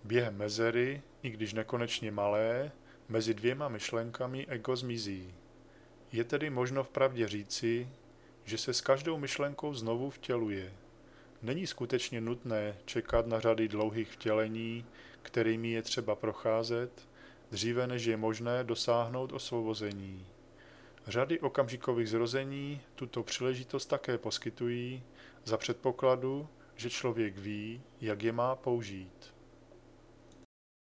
Během mezery, i když nekonečně malé, mezi dvěma myšlenkami ego zmizí. Je tedy možno vpravdě říci, že se s každou myšlenkou znovu vtěluje. Není skutečně nutné čekat na řady dlouhých vtělení, kterými je třeba procházet, dříve než je možné dosáhnout osvobození. Řady okamžikových zrození tuto příležitost také poskytují za předpokladu, že člověk ví, jak je má použít.